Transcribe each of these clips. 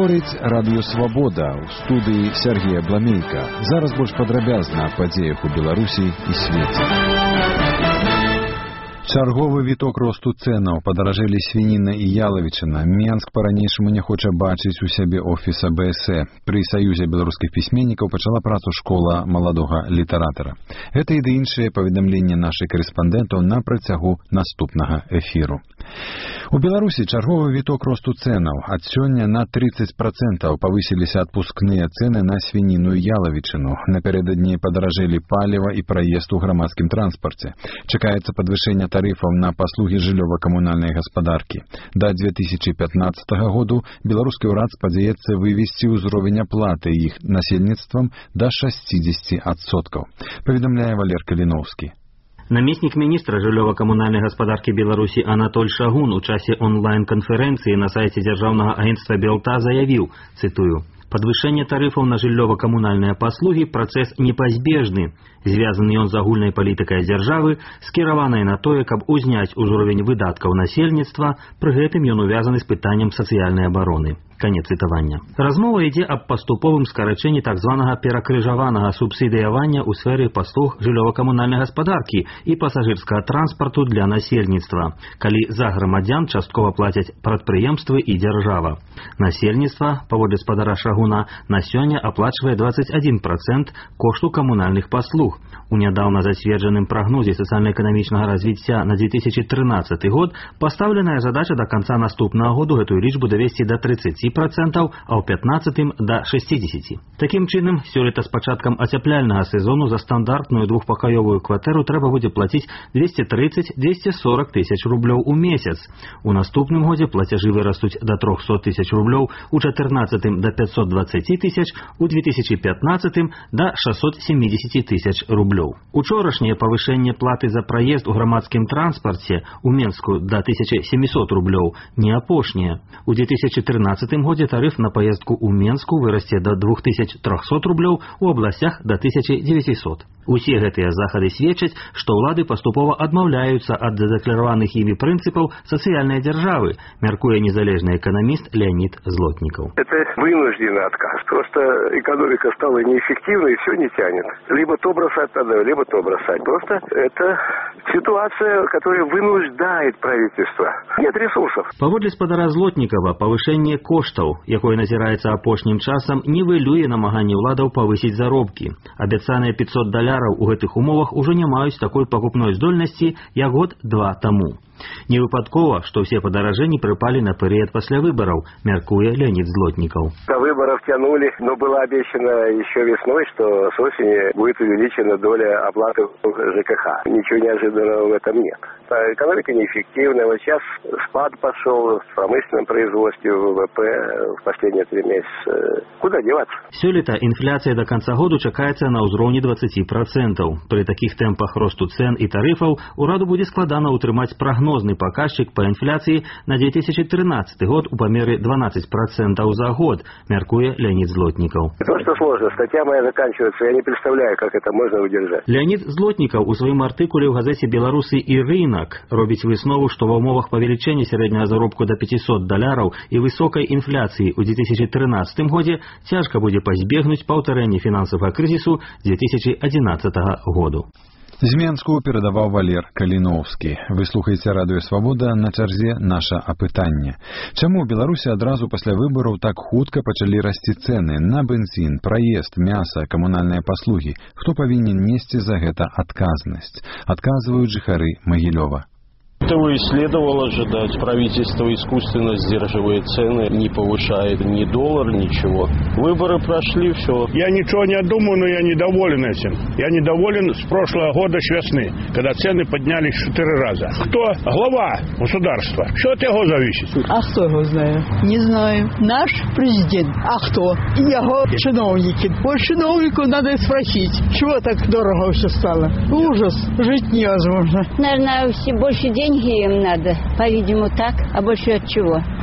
Гаворыць Радыё Свабода ў студыі Сергея Бламейка. Зараз больш падрабязна аб падзеях у Беларусі і свеце. Чарговы віток росту цэнаў, падаражэлі свініна і ялавічына. Менск па-ранейшаму не хоча бачыць у сябе офіса БСЭ. Пры Саюзе беларускіх пісьменнікаў пачала працу школа маладога літаратара. Гэта і ды іншыя паведамленні нашых карэспандэнтаў на працягу наступнага эфіру. У Беларусі чарговы віток росту цэнаў. Ад сёння на 30% павысіліся адпускныя цэны на свініну і ялавічыну. Напярэдадні падаражэлі паліва і праезд у грамадскім транспарце. Чакаецца падвышэнне тарыфаў на паслугі жыллёва-камунальнай гаспадаркі. Да 2015 году беларускі ўрад спадзяецца вывесці ўзровень аплаты іх насельніцтвам да 60%. Паведамляе Валер Каліноўскі. Намеснік міністра жыллёва-камунальнай гаспадаркі Беларусі Анатоль Шагун у часе онлайн-канферэнцыі на сайце дзяржаўнага агенцтва Белта заявіў, цытую: «Падвышэнне тарыфаў на жыллёва-камунальныя паслугі – працэс непазбежны. Звязаны ён з агульнай палітыкай дзяржавы, скіраванай на тое, каб узняць узровень выдаткаў насельніцтва, пры гэтым ён увязаны з пытаннем сацыяльнай абароны». Канец цытавання. Размова ідзе аб паступовым скарачэнні так званага перакрыжаванага субсідыявання ў сферы паслуг жыллёва-камунальнай гаспадаркі і пасажырскага транспарту для насельніцтва, калі за грамадзян часткова плацяць прадпрыемствы і дзяржава. Насельніцтва, паводле спадара Шагуна, на сёння аплачвае 21% кошту камунальных паслуг. У нядаўна зацверджаным прагнозе сацыяльна-эканамічнага развіцця на 2013 год пастаўленая задача да канца наступнага году гэтую лічбу давесці да 30%, а ў 15 да 60%. Такім чынам, сёлета з пачаткам ацяпляльнага сезону за стандартную двухпакаёвую кватэру трэба будзе плаціць 230-240 тысяч рублёў у месяц. У наступным годзе плацяжы вырастуць да 300 тысяч рублёў, у 14 да 520 тысяч, у 2015 да 670 тысяч рублёў. Учорашняе павышэнне платы за праезд у грамадскім транспарце у Менску да 1700 рублёў не апошняе. У 2013 годзе тарыф на паездку ў Менску вырасце да 2300 рублёў, у абласцях да 1900. Усе гэтыя захады сведчаць, што ўлады паступова адмаўляюцца ад задэклараваных імі прынцыпаў сацыяльнай дзяржавы, мяркуе незалежны эканаміст Леонид Злотников. Это вынужденный отказ. Просто экономика стала неэффективной и все не тянет. Либо то бросать надо, либо то бросать. Просто это ситуация, которая вынуждает правительство. Нет ресурсов. Паводле спадара Злотникова, павышэнне коштаў, якое назіраецца апошнім часам, нівелюе намаганні ўладаў павысіць заробкі. Абяцаныя $500 у гэтых умовах ужо не маюць такой пакупной здольнасці, як год-два таму. Не выпадкова, што ўсе падаражэнні прыпалі на перыяд пасля выбараў, мяркуе Леонид Злотников. До выборов тянули, но было обещано еще весной, что с осени будет увеличена доля оплаты ЖКХ. Ничего неожиданного в этом нет. Экономика неэффективная. Вот сейчас спад пошел в промышленном производстве, ВВП в последние 3 месяца. Куда деваться? Сёлета инфляция до конца года чакаецца на ўзроўні 20%. При таких темпах росту цен и тарифов ураду будет складана утрымаць прогнозный показчик по инфляции на 2013 год у памеры 12% за год, мяркуе Леонид Злотников. Просто сложно. Статья моя заканчивается. Я не представляю, как это можно удержать. Леонид Злотников у своем артикуле в газете «Беларусы и рынок» робіць выснову, что в умовах павелічэння среднего заробку до $500 и высокой инфляции у 2013 году тяжко будет позбегнуть паўтарэння финансового кризису 2011 году. З Менску перадаваў Валер Каліноўскі. Вы слухаеце Радыё Свабода, на чарзе наша апытанне. Чаму ў Беларусі адразу пасля выбараў так хутка пачалі расці цэны на бензін, праезд, мяса, камунальныя паслугі? Хто павінен несці за гэта адказнасць? Адказваюць жыхары Магілёва. Этого и следовало ожидать. Правительство искусственно сдерживает цены, не повышает ни доллар, ничего. Выборы прошли, все. Я ничего не думаю, но я недоволен этим. Я недоволен с прошлого года с весны, когда цены поднялись 4 раза. Кто? Глава государства. Что от него зависит? А кто его знает? Не знаю. Наш президент. А кто? Его чиновники. Вот чиновнику надо спросить, чего так дорого все стало. Ужас. Жить невозможно. Наверное, все больше денег им надо, по-видимому, так, а больше от чего?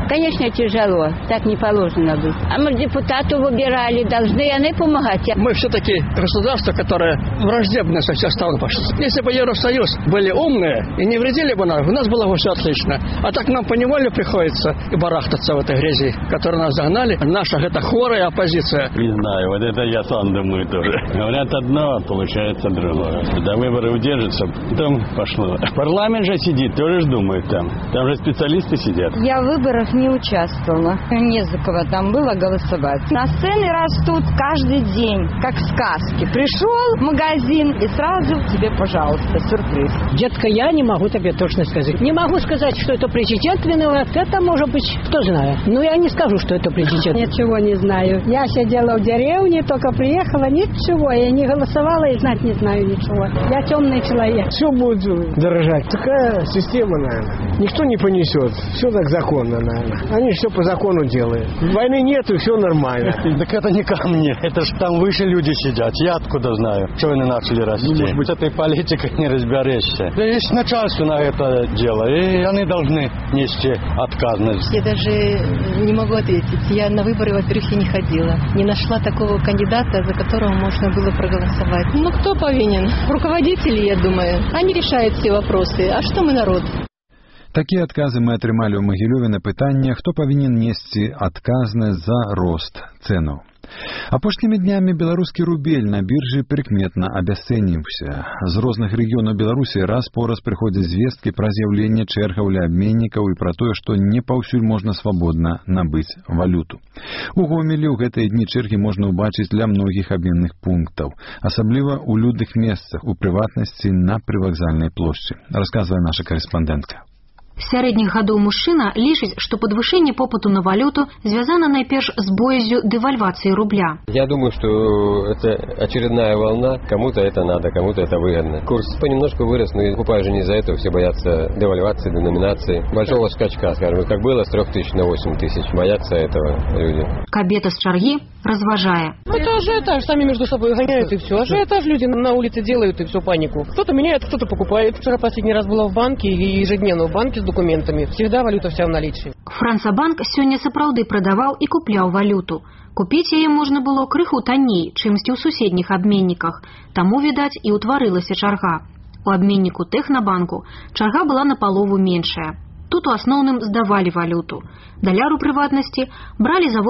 Конечно, тяжело. Так не положено быть. А мы депутатов выбирали, должны они помогать. Мы все-таки государство, которое враждебно со всех сторон пошло. Если бы Евросоюз были умные и не вредили бы нам, у нас было бы все отлично. А так нам поневоле приходится и барахтаться в этой грязи, которую нас загнали. Наша это хворая оппозиция. Не знаю, вот это я сам думаю тоже. Говорят одно, получается другое. Когда выборы удержатся, потом пошло. Парламент же сидит, тоже думает там. Там же специалисты сидят. Я в выборах не участвовала. Не за кого там было голосовать. На цены растут каждый день, как в сказке. Пришел в магазин и сразу тебе, пожалуйста, сюрприз. Детка, я не могу тебе точно сказать. Не могу сказать, что это президент виноват. Это может быть, кто знает. Но я не скажу, что это президент. Ничего не знаю. Я сидела в деревне, только приехала, ничего. Я не голосовала и знать не знаю ничего. Я темный человек. Все будет дорожать. Такая система, наверное. Никто не понесет. Все так законно, наверное. Они все по закону делают. Войны нет, и все нормально. Так это не ко мне. Это ж там выше люди сидят. Я откуда знаю, что они начали расти. Может быть, этой политикой не разберешься. Есть начальство на это дело, и они должны нести отказность. Я даже не могу ответить. Я на выборы, во-первых, и не ходила. Не нашла такого кандидата, за которого можно было проголосовать. Ну, кто повинен? Руководители, я думаю. Они решают все вопросы. А что мы, народ? Такія адказы мы атрымалі ў Магілёве на пытанне, хто павінен несці адказнасць за рост цэнаў. Апошнімі днямі беларускі рубель на біржы прыкметна абясцэніўся. З розных рэгіёнаў Беларусі раз по раз прыходзяць звесткі пра з'яўленне чэргаў ля абменнікаў і пра тое, што не паўсюль можна свабодна набыць валюту. У Гомелі ў гэтыя дні чэргі можна ўбачыць ля многіх абменных пунктаў, асабліва ў людных месцах, у прыватнасці на прывакзальнай плошчы, расказвае наша карэспандэнтка. Сярэдніх гадоў мужчына лічыць, што падвышэнне попыту на валюту звязана найперш з боязю дэвальвацыі рубля. Я думаю, что это очередная волна. Кому-то это надо, кому-то это выгодно. Курс понемножку вырос, но покупают же не из-за этого. Все боятся девальвации, деноминации. Большого скачка, скажем, как было с 3000 на 8000. Боятся этого люди. Кабета з чаргі разважае. Это ажиотаж, сами между собой гоняют и все. Ажиотаж люди на улице делают и всю панику. Кто-то меняет, кто-то покупает. Вчера последний раз была в банке и ежедневно в банке с документами. Всегда валюта вся в наличии. Францабанк сёння сапраўды прадаваў і купляў валюту. Купіць яе можна было крыху танней, чымсьці ў суседніх абменніках. Таму, відаць, і ўтварылася чарга. У абменніку Тэхнабанку чарга была напалову меншая. Тут у асноўным здавалі валюту. Даляру прыватнасці бралі за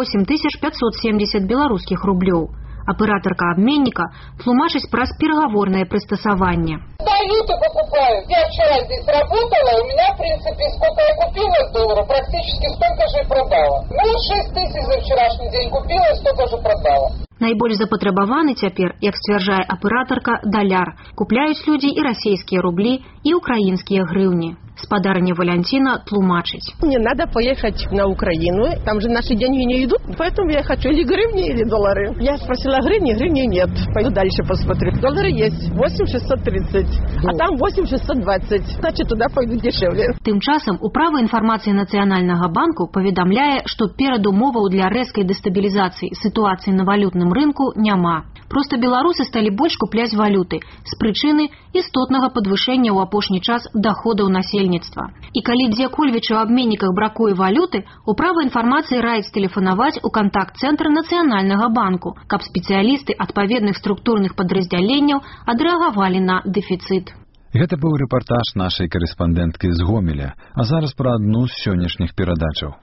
8570 беларускіх рублёў. Аператорка обменника тлумачыць праз переговорное прыстасаванне. Валюту покупаю. Я вчера здесь работала, у меня, в принципе, сколько я купила долларов, практически столько же и продала. Ну, 6 тысяч за вчерашний день купила, столько же продала. Найбольш запатрабаваны цяпер, як сцвярджае аператорка, даляр. Купляюць людзі і расійскія рублі, і украінскія грыўні. Спадарня Валентина тлумачить. Мне надо поехать на Украину. Там же наши деньги не идут. Поэтому я хочу или гривни, или доллары. Я спросила гривни нет. Пойду дальше посмотрю. Доллары есть 8,630. А там 8,620. Значит, туда пойду дешевле. Тым часам управа інфармацыі Нацыянальнага банку паведамляе, што перадумоваў для рэзкай дэстабілізацыі сітуацыі на валютным рынку няма. Проста беларусы сталі больш купляць валюты з прычыны істотнага падвышэння ў апошні час даходаў насельніцтва. І калі дзе-кольвіч у абменніках бракуе валюты, управа інфармацыі раіць тэлефанаваць у кантакт-цэнтр Нацыянальнага банку, каб спецыялісты адпаведных структурных падраздзяленняў адрэагавалі на дэфіцыт. Гэта быў рэпартаж нашай карэспандэнткі з Гомеля, а зараз пра адну з сённяшніх перадачаў.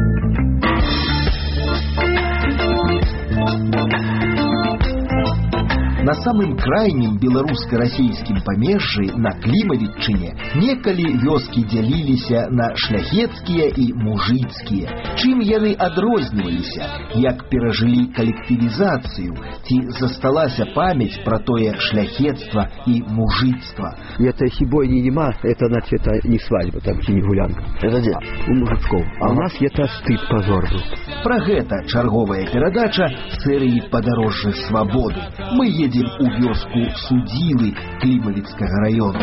На самым крайнім беларуска-расійскім памежжы на Клімавітчыне некалі вёскі дзяліліся на шляхецкія і мужыцкія. Чым яны адрозніваліся, як перажылі калектывізацыю, ці засталася памяць пра тое шляхецтва і мужыцтва. Это если бойни нема, это значит это не свадьба, там не гулянка. Это где? У мужичков. А у нас это стыд, позор был. Пра гэта чарговая перадача серыі «Падарожжа свабоды». Мы едем у вёску Судзілы Клімавіцкага раёну.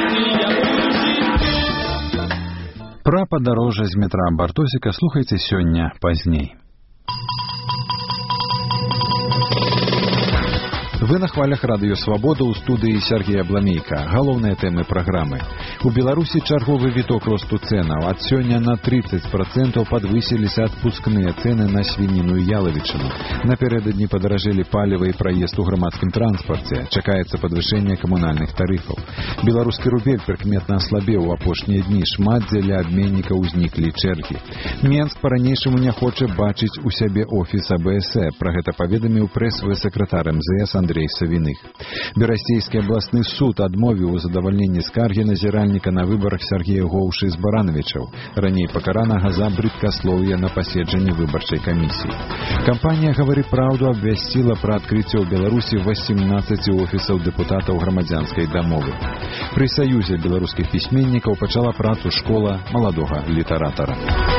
Пра падарожжа з метра Бартосіка слухайце сёння пазней. Вы на хвалях радыё «Свабода» ў студыі Сергея Бламейка. Галоўныя тэмы праграмы. У Беларусі чарговы віток росту цэнаў. Ад сёння на 30% падвысіліся адпускныя цэны на свініну і ялавічыну. Напярэдадні падаражэлі паліва і праезд у грамадскім транспарце. Чакаецца падвышэнне камунальных тарыфаў. Беларускі рубель прыкметна аслабеў у апошнія дні. Шмат дзеля абменнікаў узніклі чэргі. Менск па-ранейшаму не хоча бачыць у сябе офіс АБС. Пра гэта паведаміў прэсавы сакратар МЗС Андрей Савіных. Берасцейскі абласны суд адмовіў у задавальненні скаргі назіральніка на выбарах Сергея Гоўшы з Барановичаў, раней пакаранага за брыдкаслоўе на паседжанні выбарчай камісіі. Кампанія «Гавары праўду» абвясціла пра адкрыццё ў Беларусі 18 офісаў дэпутатаў грамадзянскай дамовы. Пры Саюзе беларускіх пісьменнікаў пачала працу школа маладога літаратара.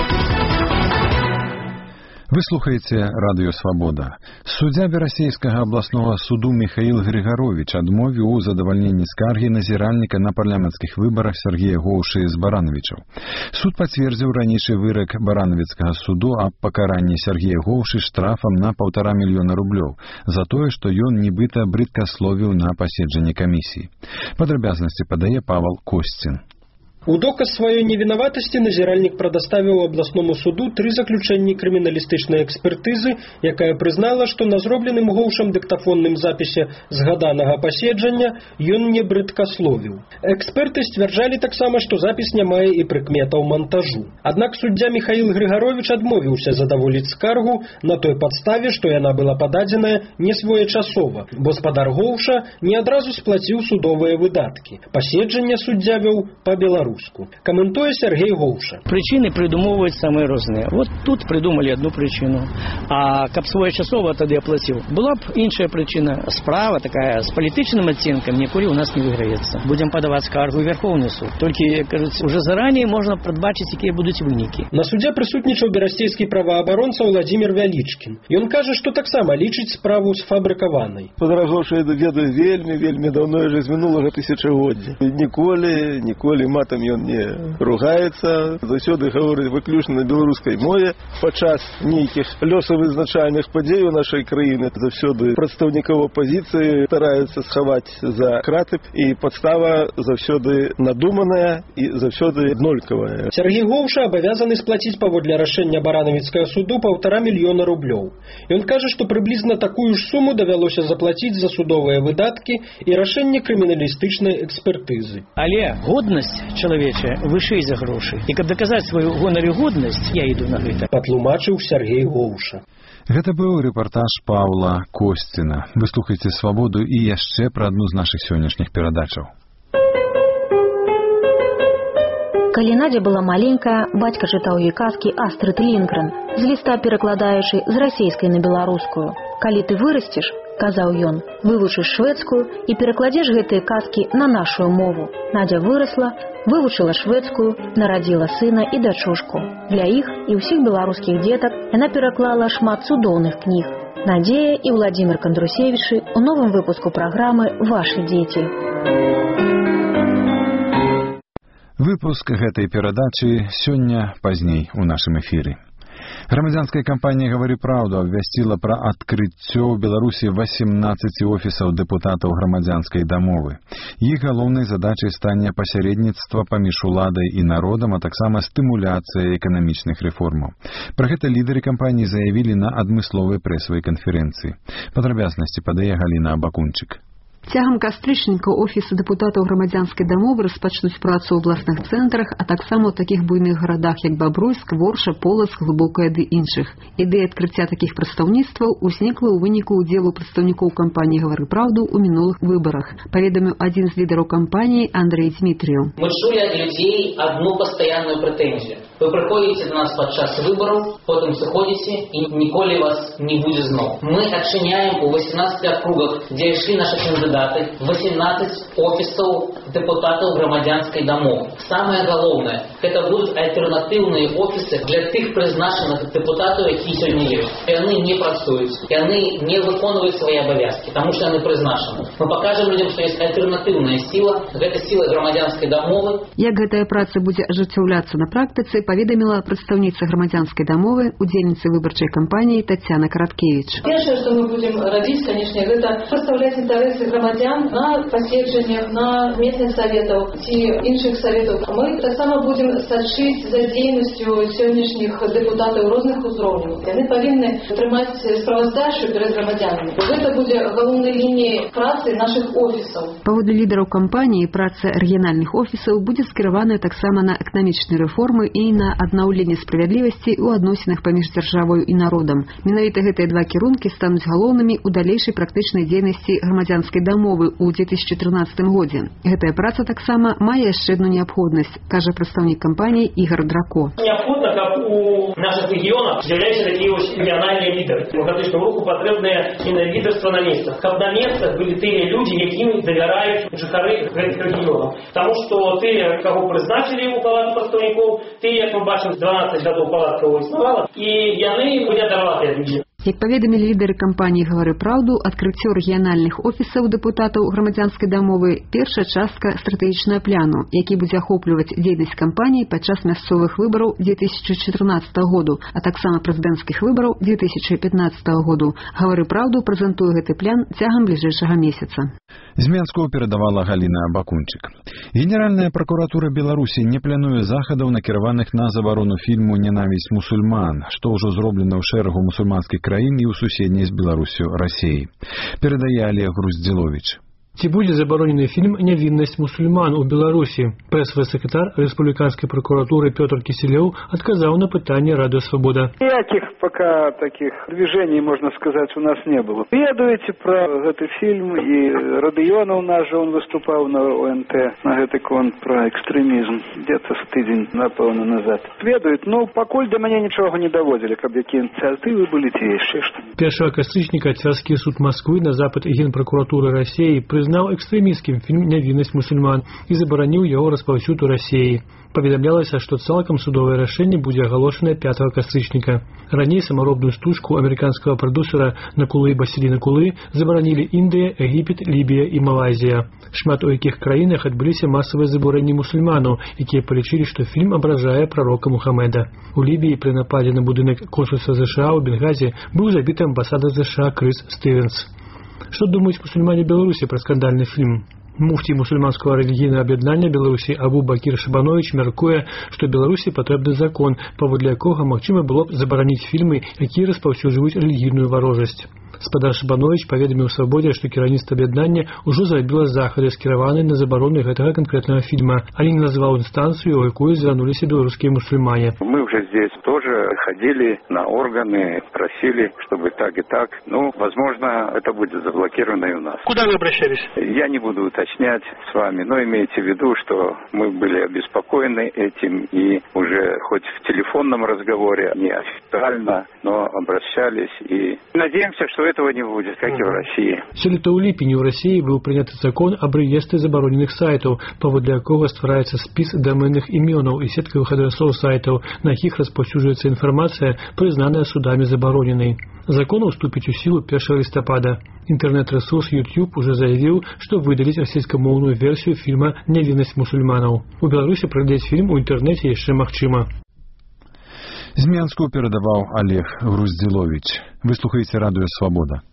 Вы слухаеце радыё «Свабода». Суддзя Берасцейскага абласнога суду Михаил Григорович адмовіў у задавальненні скаргі назіральніка на парламенцкіх выбарах Сергея Гоўшы з Барановичаў. Суд пацвердзіў ранейшы вырак Барановіцкага суду аб пакаранні Сергея Гоўшы штрафам на 1,5 мільёна рублёў за тое, што ён нібыта брыдкасловіў на паседжанні камісіі. Падрабязнасці падае Павел Косцін. У доказ сваёй невінаватасці назіральнік прадаставіў абласному суду 3 заключэнні крыміналістычнай экспертызы, якая прызнала, што на зробленым Гоўшам дыктафонным запісе згаданага паседжання ён не брыдкасловіў. Эксперты сцвярджалі таксама, што запіс не мае і прыкметаў монтажу. Аднак суддзя Михаил Григорович адмовіўся задаволіць скаргу на той падставе, што яна была пададзеная несвоечасова, бо спадар Гоўша не адразу сплаціў судовыя выдаткі. Паседжанне суддзя вёў па-беларуску. Комментуя Сергей Гоўша. Причины придумывают самые разные. Вот тут придумали одну причину. А каб своечасова тады оплатил. Была б іншая причина. Справа такая с политичным оттенком ніколі у нас не выиграется. Будем подавать скаргу в Верховный суд. Только, кажется, уже заранее можно прадбачыць, якія будуць вынікі. На суде прысутнічаў берасцейскі праваабаронца Владимир Вялічкін. Ён кажа, што таксама лічыць справу сфабрыкаванай. Падаражаўшыя веды вельмі даўно уже з мінулага тысячагоддзя. Ніколі матам ён не ругаецца, заўсёды гаворыць выключна на беларускай мове. Падчас нейкіх лёсавызначальных падзей у нашай краіны заўсёды прадстаўнікоў апазіцыі стараюцца схаваць за краты, і падстава заўсёды надуманая і заўсёды аднолькавая. Сергей Гоўша абавязаны сплаціць паводле рашэння Барановіцкага суду 1,5 мільёна рублёў. Ён кажа, што прыблізна такую ж суму давялося заплаціць за судовыя выдаткі і рашэнне крыміналістычнай экспертызы. Але годнасць чалавечая вышэй за грошы. І каб даказаць сваю гонарыгоднасць, я іду на гэта. Патлумачыў Сергей Гоўша. Гэта быў рэпартаж Паўла Косціна. Вы слухаеце «Свабоду» і яшчэ пра адну з нашых сённяшніх перадачаў. Калі Надя была маленькая, бацька чытаў ёй казкі Астрыд Лінгрен, з ліста перакладаючы з расейскай на беларускую. «Калі ты вырасцеш, — казаў ён, — вывучыш шведскую і перакладзеш гэтыя казкі на нашу мову». Надя вырасла, вывучыла шведскую, нарадзіла сына і дачушку. Для іх і ўсіх беларускіх дзетак яна пераклала шмат цудоўных кніг. Надзея і Владимир Кандрусевічы у новым выпуску праграмы «Вашы дзеці». Выпуск гэтай перадачы сёння пазней у нашым эфіры. Грамадзянская кампанія «Гавары праўду» абвясціла пра адкрыццё ў Беларусі 18 офісаў дэпутатаў грамадзянскай дамовы. Іх галоўнай задачай стане пасярэдніцтва паміж уладай і народам, а таксама стымуляцыя эканамічных рэформаў. Пра гэта лідары кампаніі заявілі на адмысловай прэсавай канферэнцыі. Падрабязнасці падае Галіна Абакунчык. Цягам кастрычніка офісы дэпутатаў грамадзянскай дамовы распачнуць працу ў абласных цэнтрах, а таксама ў такіх буйных гарадах, як Бабруйск, Ворша, Полацк, Глыбокая ды іншых. Ідэя адкрыцця такіх прадстаўніцтваў узнікла ў выніку ўдзелу прадстаўнікоў кампаніі «Гавары праўду» ў мінулых выбарах, паведаміў адзін з лідараў кампаніі Андрей Дмітрыеў. Мы чулі ад людзей адну пастаянную прэтэнзію. Вы прыходзіце да нас падчас выбараў, потым сыходзіце і ніколі вас не будзе зноў. Мы адчыняем у 18 акругах, дзе ішлі нашы кандидаты, 18 офисов депутатов громадянской дамовы. Самое главное, это будут альтернативные офисы для тех призначенных депутатов, которые сегодня есть. И они не працуют, и они не выполняют свои обовязки, потому что они призначены. Мы покажем людям, что есть альтернативная сила, это сила громадянской дамовы. Як гэтая праца будзе ажыццяўляцца на практыцы, паведаміла прадстаўніца грамадзянскай дамовы, удзельніцы выбарчай кампаніі Тацяна Караткевіч. Першае, што мы будзем рабіць, канешне, гэта прадстаўляць інтарэсы грамадзян на паседжаннях, на местных саветаў ці іншых саветаў. Мы таксама будзем сачыць за дзейнасцю сённяшніх дэпутатаў розных узроўняў. Яны павінны трымаць справаздачу перад грамадзянамі. Гэта будзе галоўнай лініяй працы нашых офісаў. Паводле лідараў кампаніі, праца рэгіянальных офісаў будзе скіраваная таксама на эканамічныя рэформы і на аднаўленне справядлівасці ў адносінах паміж дзяржавою і народам. Менавіта гэтыя два кірункі стануць галоўнымі ў далейшай практычнай дзейнасці грамадзянскай дамовы ў 2013 годзе. Гэтая праца таксама мае яшчэ одну неабходнасць, кажа прадстаўнік кампаніі Ігор Драко. Неабходна, каб у наших регионах з'являліся такія рэгіянальныя лідары. У гэтым руху патрэбнае лідарства на месцах. Каб на месцах былі тыя людзі, якім давяраюць жыхары гэтых рэгіёнаў. Таму што тыя, каго прызначылі ў палату прадстаўнікоў, тыя, як мы бачым, 12 гадоў палатка існавала, і яны былі адарватыя людзі. Як паведамілі лідары кампаніі «Гавары праўду», адкрыццё рэгіянальных офісаў дэпутатаў грамадзянскай дамовы – першая частка стратэгічнага пляну, які будзе ахопліваць дзейнасць кампаніі падчас мясцовых выбараў 2014 году, а таксама прэзідэнцкіх выбараў 2015 году. «Гавары праўду» прэзентуе гэты плян цягам бліжэйшага месяца. З Менску перадавала Галіна Бакунчык. Генеральная пракуратура Беларусі не плануе захадаў, накіраваных на забарону фільму «Ненавісць мусульман», што ўжо зроблена ў шэрагу мусульманскіх краін і ў суседняй з Беларусю Расіі. Перадае Олег Груздзіловіч. Ці будзе забаронены фільм «Нявіннасць мусульман» у Беларусі? Прэс-сакратар рэспубліканскай прокуратуры Пётр Кісілёў адказаў на пытанне Радио Свобода. Никаких пока таких движений, можно сказать, у нас не было. Ведаеце про гэты фильм, и Радыёнаў наш же он выступал на ОНТ, на гэты конт про экстремизм, где-то с тыдзень, напэўна, назад. Ведаюць, но пакуль до мяне нічога не даводзілі, каб якія ініцыятывы былі ці яшчэ што. 1 кастрычніка царскі суд Москвы на запад Генпракуратуры России признал экстремистским фильм «Нявіннасць мусульман» и забараніў яго распаўсюд у России. Паведамлялася, што цалкам судовае рашэнне будзе агалошанае 5 кастрычніка. Раней самаробную стужку амерыканскага прадюсера Накулы Басілі Накулы забаранілі Індыя, Егіпет, Лібія і Малайзія. Шмат у якіх краінах адбыліся масавыя забурэнні мусульманаў, якія палічылі, што фільм абражае прарока Мухаммеда. У Лібіі пры нападзе на будынак консульства США ў Бенгазе быў забіты амбасадар США Крыс Стывенс. Што думаюць мусульмане Беларусі пра скандальны фільм? Муфтій мусульманского рэлігійнага аб'яднання Беларусі Абу Бакір Шабанович мяркуе, што Беларусі патрэбны закон, паводле якога магчыма было б забараніць фільмы, якія распаўсюджваюць рэлігійную варожасць. Спадар Шабанович паведаміў Свабодзе, што кіраўніцтва аб'яднання ўжо зрабіла захады, скіраваныя на забарону гэтага канкрэтнага фільма, але не назваў інстанцыю, у якую звярнуліся беларускія мусульмане. Мы уже здесь тоже ходили на органы, просили, чтобы так и так. Ну, возможно, это будет заблокировано и у нас. Куда вы обращались? Я не буду уточнять с вами, но имейте в виду, что мы были обеспокоены этим и уже хоть в телефонном разговоре, не официально, но обращались и надеемся, что этого не будет, как и в России. Сёлета ў ліпені ў Расіі быў прыняты закон аб рэестры забароненых сайтаў, паводле якога ствараецца спіс даменных імёнаў і сеткавых адрасоў сайтаў, на якіх распаўсюджваецца інфармацыя, прызнаная судамі забароненай. Закон уступіць у сілу 1 лістапада. Інтэрнэт-рэсурс YouTube уже заявіў, што выдаліць расійскамоўную версію фільма «Нявіннасць мусульманаў». У Беларусі праглядзець фільм у інтэрнэце яшчэ магчыма. З Менску перадаваў Олег Груздзіловіч. Вы слухаеце Радыё Свабода.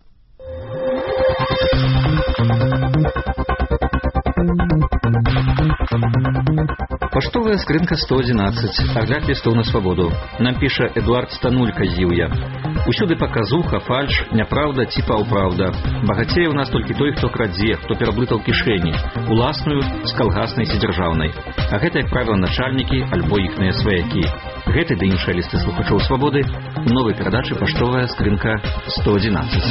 Паштовая скрынка 111. Агляд лістоў на свабоду. Нам піша Эдуард Станулька з Іўя. Усюды паказуха, фальш, няправда ці паўправда. Багацее ў нас толькі той, хто крадзе, хто пераблытаў кішэні, уласную, з калгаснай ці дзяржаўнай. А гэта, як правіла, начальнікі альбо іхныя сваякі. Гэты ды іншыя лісты слухачоў свабоды у новай перадачы «Паштовая скрынка 111».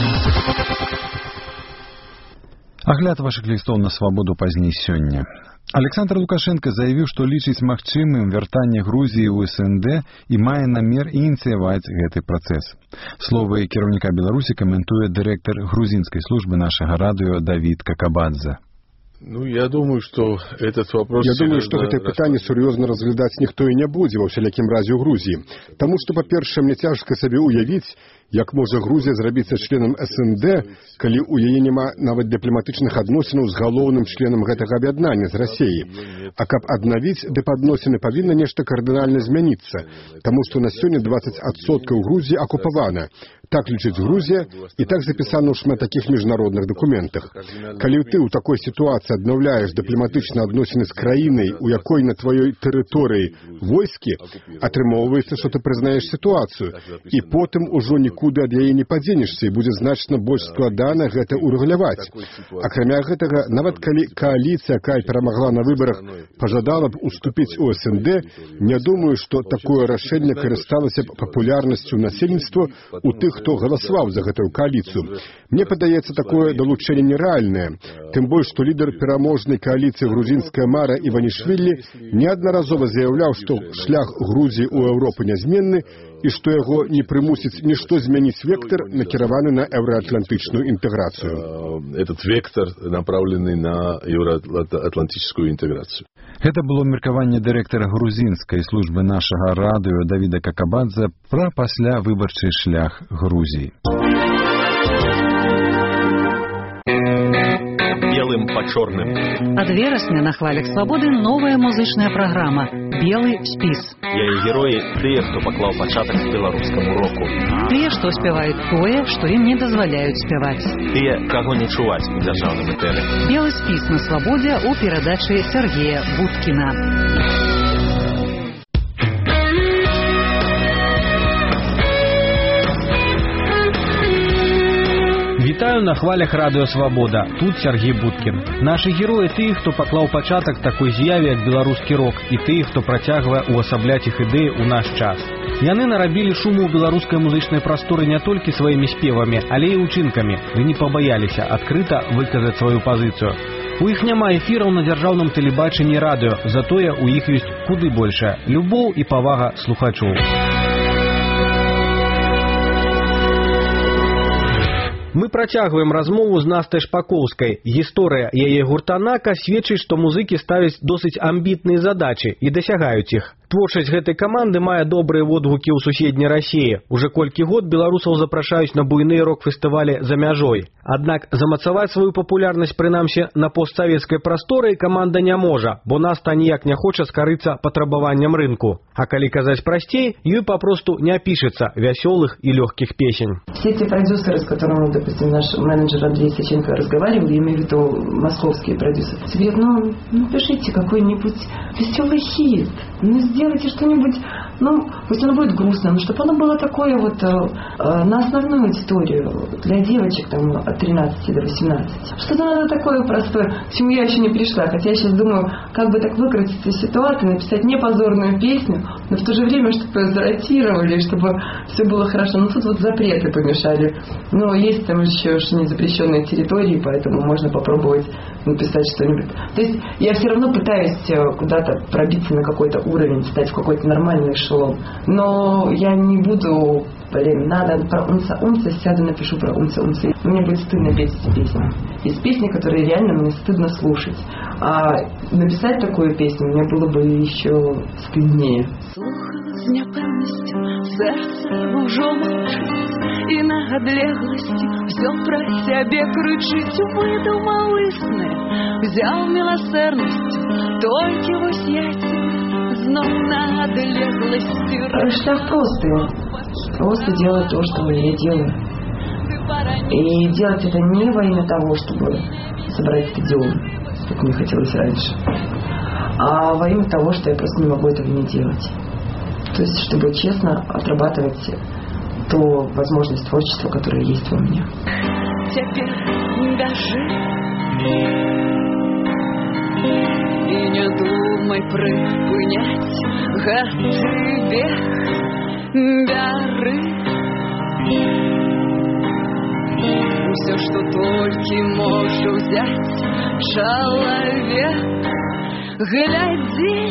Агляд вашых лістоў на свабоду пазней сёння. Александр Лукашенко заявіў, што лічыць магчымым вяртанне Грузіі ў СНД і мае намер ініцыяваць гэты працэс. Словы кіраўніка Беларусі каментуе дырэктар грузінскай службы нашага радыё Давід Какабадзе. Я думаю, что этот вопрос... Я думаю, што гэтае пытанне сур'ёзна разглядаць ніхто і не будзе, ва ўсялякім разе ў Грузіі. Таму што, па-першае, мне цяжка сабе ўявіць, як можа Грузія зрабіцца членам СНД, калі ў яе няма нават дыпламатычных адносінаў з галоўным членам гэтага аб'яднання з Расіі. А каб аднавіць дыпадносіны, павінна нешта кардынальна змяніцца, таму што на сёння 20% Грузіі акупавана. Так лічыць Грузія, і так запісана ў шмат такіх міжнародных дакументах. Калі ты ў такой сітуацыі аднаўляеш дыпламатычныя адносіны з краінай, у якой на тваёй тэрыторыі войскі, атрымоўваецца, што ты прызнаеш сітуацыю, і потым ужо нікуды ад яе не падзенешся, і будзе значна больш складана гэта ўрэгуляваць. Акрамя гэтага, нават калі кааліцыя, якая перамагла на выбарах, пажадала б уступіць у СНД, не думаю, што такое рашэнне карысталася б папулярнасцю насельніцтва у тых, хто галасаваў за гэтую кааліцыю. Мне падаецца, такое далучэнне нерэальнае. Тым больш, што лідар пераможнай кааліцыі грузінская Мара Іванішвілі неаднаразова заяўляў, што шлях Грузіі ў Еўропу нязменны і што яго не прымусіць нішто змяніць вектор, накіраваны на еўраатлантычную інтэграцыю. Этот вектор направлены на еўраатлантычную інтэграцыю. Гэта было меркаванне дырэктара грузінскай службы нашага радыё Давіда Какабадзе пра паслявыбарчы шлях Грузіі. Белым по чорным. Ад верасня на хвалях свабоды новая музычная праграма «Белы спіс». Яе героі тыя, хто паклаў пачатак беларускаму року. Тыя, што спяваюць тое, што ім не дазваляюць спяваць. Тыя, каго не чуваць у дзяржаўным этэры. «Белы спіс» на свабодзе ў перадачы Сергея Будкіна. Вітаю на хвалях радыё Свабода. Тут Сергей Будкін. Нашы героі тыя, хто паклаў пачатак такой з'яве, як беларускі рок, і тыя, хто працягвае увасабляць іх ідэі ў наш час. Яны нарабілі шуму ў беларускай музычнай прасторы не толькі сваімі спевамі, але і ўчынкамі, ды не пабаяліся адкрыта выказаць сваю пазіцыю. У іх няма эфіраў на дзяржаўным тэлебачанні і радыё, затое у іх ёсць куды большая любоў і павага слухачоў. Мы працягваем размову з Настай Шпакоўскай. Гісторыя яе гурта «Нака» сведчыць, што музыкі ставяць досыць амбітныя задачы і дасягаюць іх. Творчасць гэтай каманды мае добрыя водгукі ў суседняй Расіі. Уже колькі год беларусаў запрашаюць на буйныя рок-фестывалі за мяжой. Аднак замацаваць сваю папулярнасць, прынамсі, на постсавецкай прасторы каманда не можа, бо Наста ніяк не хоча скарыцца патрабаванням рынку. А калі казаць прасцей, ёй папросту не пішацца вясёлых і лёгкіх песень. Все те продюсеры, с которыми, допустим, наш менеджер Андрей Сеченко разговаривал, я имею в виду московские продюсеры, говорят, напишите какой-нибудь веселый хит, сделайте что-нибудь, пусть оно будет грустно, но чтобы оно было такое вот на основную аудиторию, для девочек там от 13 до 18. Что-то надо такое простое, к чему я еще не пришла, хотя я сейчас думаю, как бы так выкрутиться из ситуации, написать не позорную песню, но в то же время, чтобы ее заротировали, чтобы все было хорошо. Но тут вот запреты помешали. Но есть там еще не запрещенные территории, поэтому можно попробовать написать что-нибудь. То есть я все равно пытаюсь куда-то пробиться на какой-то уровень, стать в какой-то нормальный эшелон. Но я не буду, надо про умца, сяду, напишу про умца. Мне будет стыдно петь эти песни. Есть песни, которые реально мне стыдно слушать. А написать такую песню мне было бы еще стыднее. З няпэўнасцю сэрца ўжо маўчыць і на адлегласці ўсё пра сябе крычыць, выдумаў існы, взял милосердностью, толькі вось я тебе зноў на адлегласці. Шлях простый. Просто делать то, что я делаю. И делать это не во имя того, чтобы собрать стадион, как мне хотелось раньше, а во имя того, что я просто не могу этого не делать. То есть, чтобы честно отрабатывать ту возможность творчества, которая есть во мне. Теперь бяжи и не думай прыпынять гэты бег, бяры все, что только можа взять человек, гляди.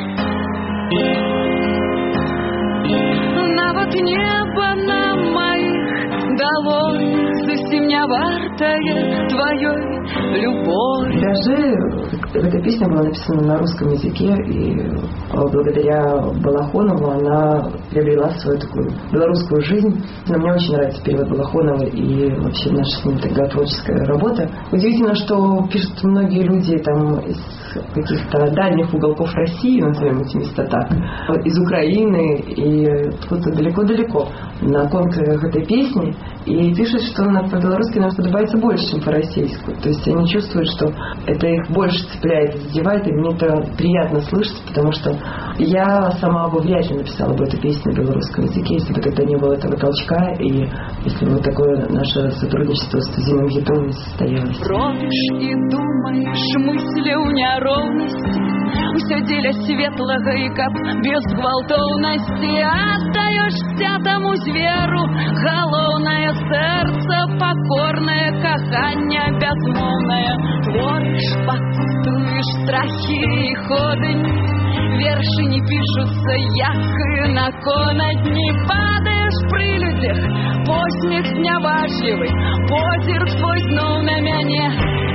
Нават неба на моих долонях зусім не вартае твоей любовь. Даже эта песня была написана на русском языке, и благодаря Балахонову она приобрела свою такую белорусскую жизнь. Но мне очень нравится перевод Балахонова и вообще наша с ним тогда творческая работа. Удивительно, что пишут многие люди там из каких-то дальних уголков России, назовем эти места так, из Украины и откуда-то далеко-далеко на конкурсах этой песни, и пишут, что по-белорусски нам подобается больше, чем по-российски. То есть они чувствуют, что это их больше цепляет и задевает, и мне это приятно слышать, потому что я сама бы вряд ли написала бы эту песню на белорусском языке, если бы тогда не было этого толчка, и если бы такое наше сотрудничество с Тузиным Гитом не состоялось. Робишь и думаешь мысли у неровности, все деля светлого и кап без гвалтовности, отдаешься тому зверу, галоўнае сердце, покорное каханье безмолвное, творишь, пакутуешь страхи и ходы, верши не пишутся, як и на конадни, падаешь при людях, посмех зняважливый, позирк твой знов на мяне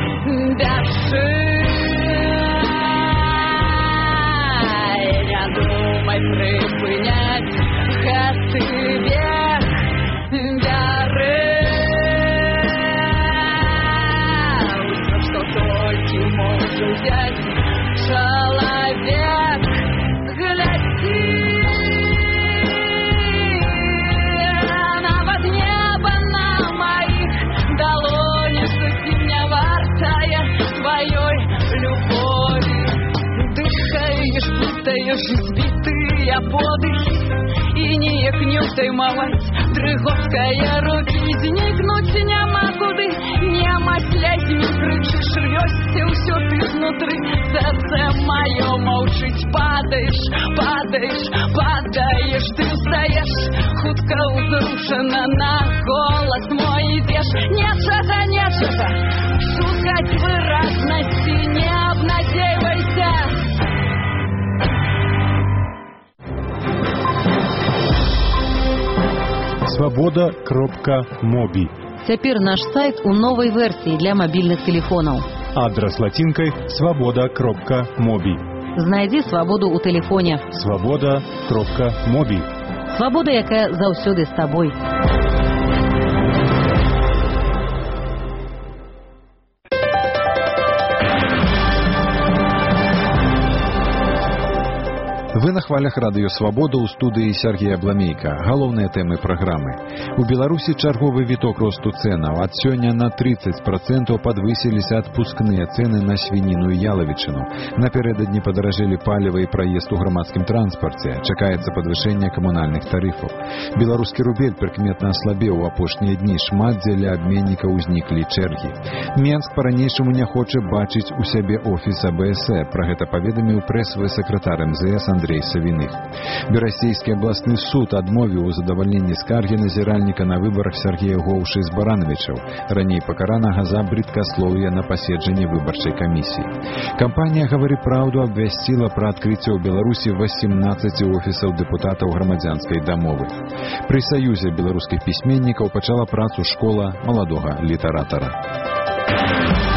бяжи. Не думай припынять гэты бег вяры. Усё, што толькі можа взять человек, гляди, нават неба на моих долонях зусім не вартае твоей любови. Дыхаешь, путаешь сбитые подыхи, и неяк не ўтаймаваць дрыготкае руки, знікнуць няма куды, няма слязьмі крычыш, рвёшся ўсё ты знутры, сердце маё маўчыць, падаешь, падаешь, падаешь, ты устаешь, хутка ўзрушана на голас мой ідзеш, нечага, нечага, шукаць выразнасці, не абнадзейвайся. Свобода.моби. Цяпер наш сайт у новай версіі для мабільных тэлефонаў. Адрас латинкой свобода.моби. Знайдзі свабоду ў тэлефоне. Свобода.моби. Свабода, якая заўсёды з табой. Вы на хвалях радыё «Свабода» ў студыі Сергея Бламейка. Галоўныя тэмы праграмы. У Беларусі чарговы віток росту цэнаў. Ад сёння на 30% падвысіліся адпускныя цэны на свініну і ялавічыну. Напярэдадні падаражэлі паліва і праезд у грамадскім транспарце. Чакаецца падвышэнне камунальных тарыфаў. Беларускі рубель прыкметна аслабеў у апошнія дні. Шмат дзеля абменнікаў узніклі чэргі. Менск па-ранейшаму не хоча бачыць у сябе офіс АБС. Пра гэта паведаміў прэсавы сакратар МЗС Андрей Савіных. Берасцейскі абласны суд адмовіў у задавальненні скаргі назіральніка на выбарах Сергея Гоўшы з Барановичаў, раней пакаранага за брыдкаслоўе на паседжанні выбарчай камісіі. Кампанія «Гавары праўду» абвясціла пра адкрыццё ў Беларусі 18 офісаў дэпутатаў грамадзянскай дамовы. Пры Саюзе беларускіх пісьменнікаў пачала працу школа маладога літаратара.